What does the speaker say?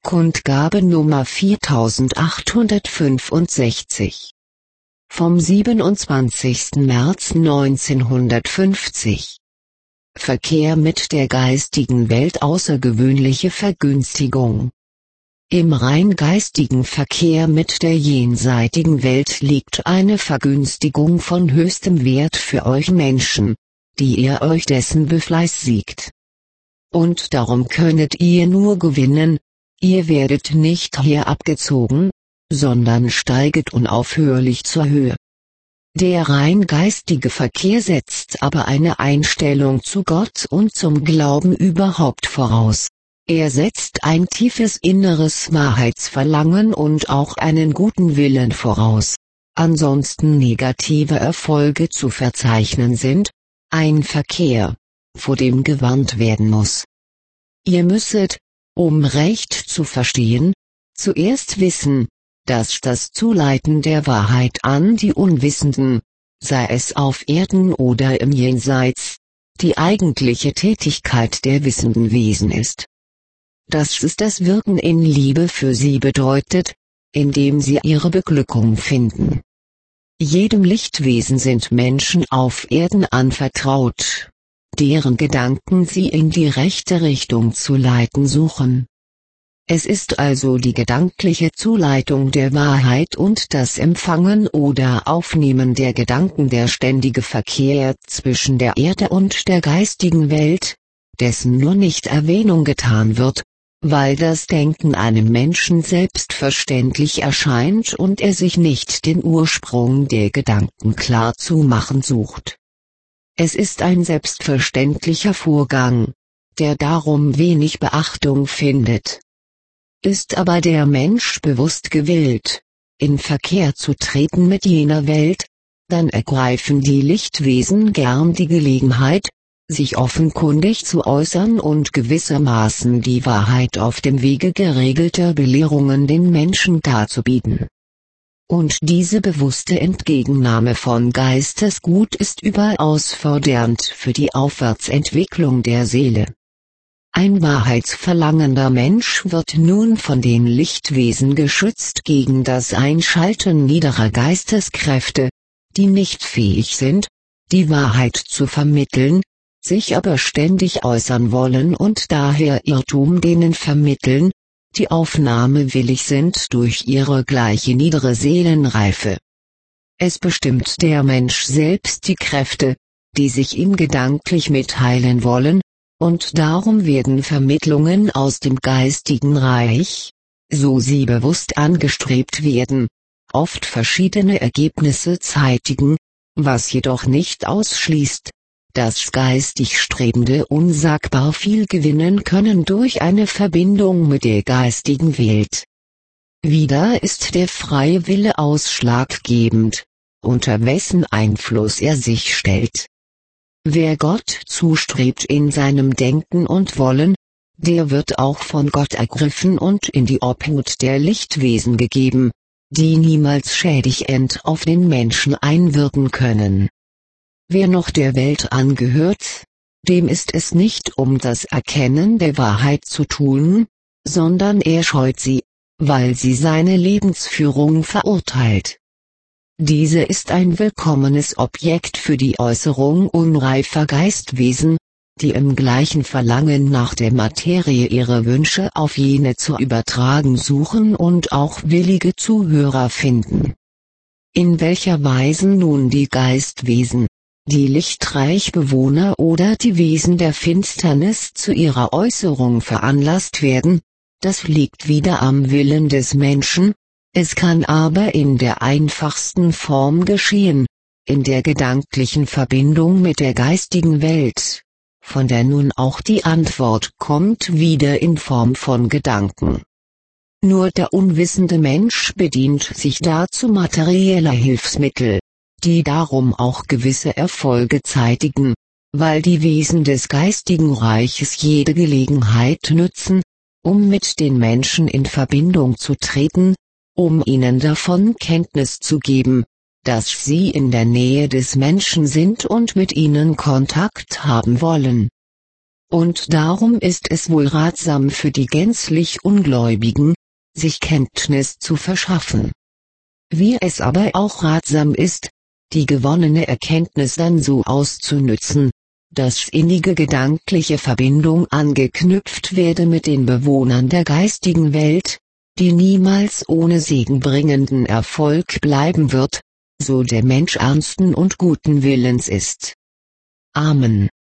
Kundgabe Nummer 4865. Vom 27. März 1950. Verkehr mit der geistigen Welt, außergewöhnliche Vergünstigung. Im rein geistigen Verkehr mit der jenseitigen Welt liegt eine Vergünstigung von höchstem Wert für euch Menschen, die ihr euch dessen befleißigt. Und darum könnet ihr nur gewinnen. Ihr werdet nicht herabgezogen, sondern steiget unaufhörlich zur Höhe. Der rein geistige Verkehr setzt aber eine Einstellung zu Gott und zum Glauben überhaupt voraus. Er setzt ein tiefes inneres Wahrheitsverlangen und auch einen guten Willen voraus. Ansonsten negative Erfolge zu verzeichnen sind, ein Verkehr, vor dem gewarnt werden muss. Ihr müsset, um recht zu verstehen, zuerst wissen, dass das Zuleiten der Wahrheit an die Unwissenden, sei es auf Erden oder im Jenseits, die eigentliche Tätigkeit der wissenden Wesen ist. Dass es das Wirken in Liebe für sie bedeutet, indem sie ihre Beglückung finden. Jedem Lichtwesen sind Menschen auf Erden anvertraut, deren Gedanken sie in die rechte Richtung zu leiten suchen. Es ist also die gedankliche Zuleitung der Wahrheit und das Empfangen oder Aufnehmen der Gedanken der ständige Verkehr zwischen der Erde und der geistigen Welt, dessen nur nicht Erwähnung getan wird, weil das Denken einem Menschen selbstverständlich erscheint und er sich nicht den Ursprung der Gedanken klar zu machen sucht. Es ist ein selbstverständlicher Vorgang, der darum wenig Beachtung findet. Ist aber der Mensch bewusst gewillt, in Verkehr zu treten mit jener Welt, dann ergreifen die Lichtwesen gern die Gelegenheit, sich offenkundig zu äußern und gewissermaßen die Wahrheit auf dem Wege geregelter Belehrungen den Menschen darzubieten. Und diese bewusste Entgegennahme von Geistesgut ist überaus fordernd für die Aufwärtsentwicklung der Seele. Ein wahrheitsverlangender Mensch wird nun von den Lichtwesen geschützt gegen das Einschalten niederer Geisteskräfte, die nicht fähig sind, die Wahrheit zu vermitteln, sich aber ständig äußern wollen und daher Irrtum denen vermitteln, die aufnahmewillig sind durch ihre gleiche niedere Seelenreife. Es bestimmt der Mensch selbst die Kräfte, die sich ihm gedanklich mitteilen wollen, und darum werden Vermittlungen aus dem geistigen Reich, so sie bewusst angestrebt werden, oft verschiedene Ergebnisse zeitigen, was jedoch nicht ausschließt, dass geistig Strebende unsagbar viel gewinnen können durch eine Verbindung mit der geistigen Welt. Wieder ist der freie Wille ausschlaggebend, unter wessen Einfluss er sich stellt. Wer Gott zustrebt in seinem Denken und Wollen, der wird auch von Gott ergriffen und in die Obhut der Lichtwesen gegeben, die niemals schädigend auf den Menschen einwirken können. Wer noch der Welt angehört, dem ist es nicht um das Erkennen der Wahrheit zu tun, sondern er scheut sie, weil sie seine Lebensführung verurteilt. Diese ist ein willkommenes Objekt für die Äußerung unreifer Geistwesen, die im gleichen Verlangen nach der Materie ihre Wünsche auf jene zu übertragen suchen und auch willige Zuhörer finden. In welcher Weise nun die Geistwesen, die Lichtreichbewohner oder die Wesen der Finsternis zu ihrer Äußerung veranlasst werden, das liegt wieder am Willen des Menschen, es kann aber in der einfachsten Form geschehen, in der gedanklichen Verbindung mit der geistigen Welt, von der nun auch die Antwort kommt wieder in Form von Gedanken. Nur der unwissende Mensch bedient sich dazu materieller Hilfsmittel, die darum auch gewisse Erfolge zeitigen, weil die Wesen des geistigen Reiches jede Gelegenheit nützen, um mit den Menschen in Verbindung zu treten, um ihnen davon Kenntnis zu geben, dass sie in der Nähe des Menschen sind und mit ihnen Kontakt haben wollen. und darum ist es wohl ratsam für die gänzlich Ungläubigen, sich Kenntnis zu verschaffen. Wie es aber auch ratsam ist, die gewonnene Erkenntnis dann so auszunützen, dass innige gedankliche Verbindung angeknüpft werde mit den Bewohnern der geistigen Welt, die niemals ohne segenbringenden Erfolg bleiben wird, so der Mensch ernsten und guten Willens ist. Amen.